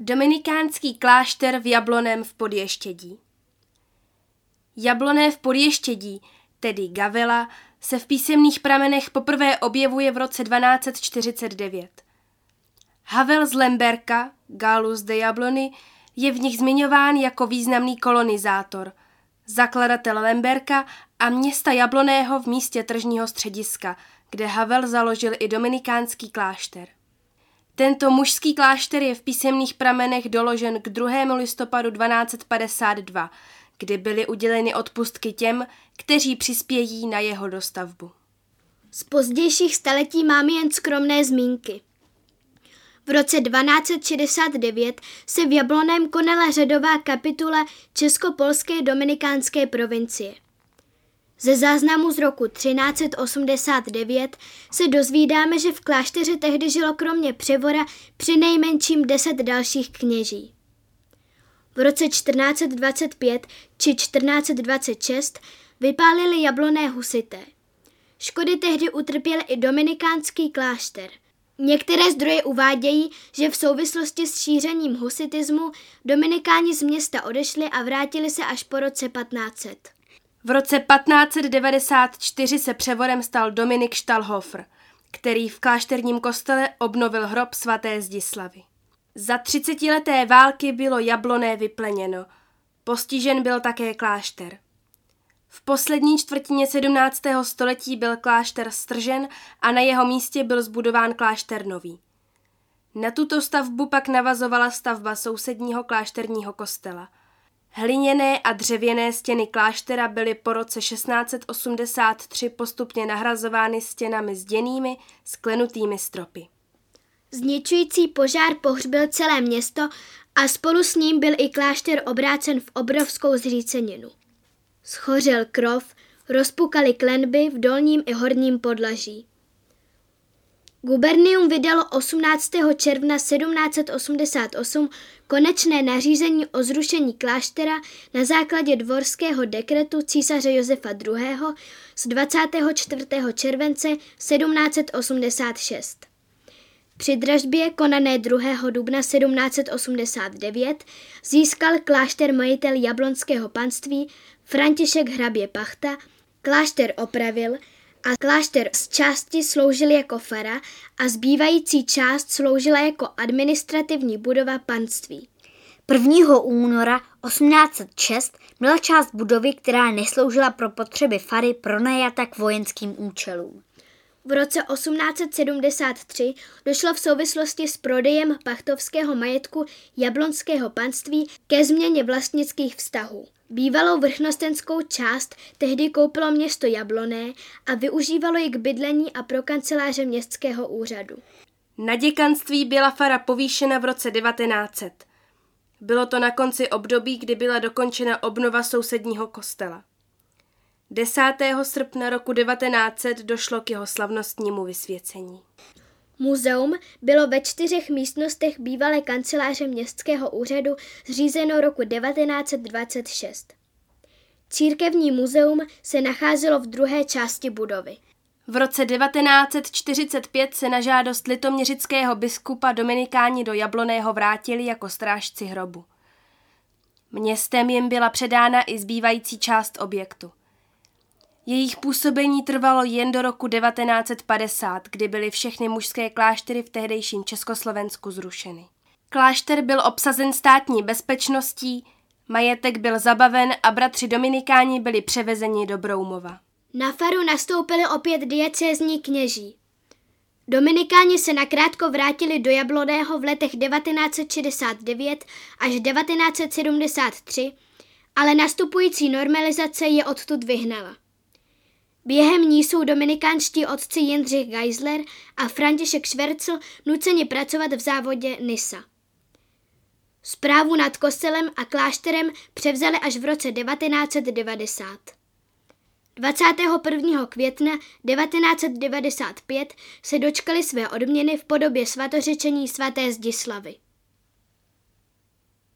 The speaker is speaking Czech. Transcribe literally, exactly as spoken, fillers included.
Dominikánský klášter v Jablonném v Podještědí. Jablonné v Podještědí, tedy Gavela, se v písemných pramenech poprvé objevuje v roce dvanáct set čtyřicet devět. Havel z Lemberka, Gallus de Jablony, je v nich zmiňován jako významný kolonizátor, zakladatel Lemberka a města Jablonného v místě tržního střediska, kde Havel založil i dominikánský klášter. Tento mužský klášter je v písemných pramenech doložen k druhému listopadu dvanáct set padesát dva, kdy byly uděleny odpustky těm, kteří přispějí na jeho dostavbu. Z pozdějších staletí máme jen skromné zmínky. V roce dvanáct set šedesát devět se v Jablonném konala řadová kapitula Českopolské dominikánské provincie. Ze záznamu z roku třináct set osmdesát devět se dozvídáme, že v klášteře tehdy žilo kromě převora přinejmenším deset dalších kněží. V roce čtrnáct set dvacet pět či čtrnáct set dvacet šest vypálili Jablonné husité. Škody tehdy utrpěl i dominikánský klášter. Některé zdroje uvádějí, že v souvislosti s šířením husitismu dominikáni z města odešli a vrátili se až po roce patnáct set. V roce patnáct set devadesát čtyři se převodem stal Dominik Štalhofer, který v klášterním kostele obnovil hrob svaté Zdislavy. Za třicetileté války bylo Jablonné vypleněno. Postižen byl také klášter. V poslední čtvrtině sedmnáctého století byl klášter stržen a na jeho místě byl zbudován klášter nový. Na tuto stavbu pak navazovala stavba sousedního klášterního kostela. Hliněné a dřevěné stěny kláštera byly po roce šestnáct set osmdesát tři postupně nahrazovány stěnami zděnými s klenutými stropy. Zničující požár pohřbil celé město a spolu s ním byl i klášter obrácen v obrovskou zříceninu. Schořel krov, rozpukaly klenby v dolním i horním podlaží. Gubernium vydalo osmnáctého června sedmnáct set osmdesát osm konečné nařízení o zrušení kláštera na základě dvorského dekretu císaře Josefa druhého. z dvacátého čtvrtého července sedmnáct set osmdesát šest. Při dražbě konané druhého dubna sedmnáct set osmdesát devět získal klášter majitel Jablonského panství František hrabě Pachta, klášter opravil a klášter z části sloužil jako fara a zbývající část sloužila jako administrativní budova panství. prvního února osmnáct set šest byla část budovy, která nesloužila pro potřeby fary, pronajata k vojenským účelům. V roce osmnáct set sedmdesát tři došlo v souvislosti s prodejem pachtovského majetku Jablonského panství ke změně vlastnických vztahů. Bývalou vrchnostenskou část tehdy koupilo město Jablonné a využívalo ji k bydlení a pro kanceláře městského úřadu. Na děkanství byla fara povýšena v roce devatenáct set. Bylo to na konci období, kdy byla dokončena obnova sousedního kostela. desátého srpna roku devatenáct set došlo k jeho slavnostnímu vysvěcení. Muzeum bylo ve čtyřech místnostech bývalé kanceláře městského úřadu zřízeno roku devatenáct set dvacet šest. Církevní muzeum se nacházelo v druhé části budovy. V roce devatenáct set čtyřicet pět se na žádost litoměřického biskupa dominikáni do Jablonného vrátili jako strážci hrobu. Městem jim byla předána i zbývající část objektu. Jejich působení trvalo jen do roku devatenáct set padesát, kdy byly všechny mužské kláštery v tehdejším Československu zrušeny. Klášter byl obsazen státní bezpečností, majetek byl zabaven a bratři dominikáni byli převezeni do Broumova. Na faru nastoupili opět diecézní kněží. Dominikáni se nakrátko vrátili do Jablonného v letech devatenáct set šedesát devět až devatenáct set sedmdesát tři, ale nastupující normalizace je odtud vyhnala. Během ní jsou dominikánští otci Jindřich Geisler a František Švercl nuceni pracovat v závodě Nysa. Správu nad kostelem a klášterem převzali až v roce devatenáct set devadesát. dvacátého prvního května devatenáct set devadesát pět se dočkali své odměny v podobě svatořečení svaté Zdislavy.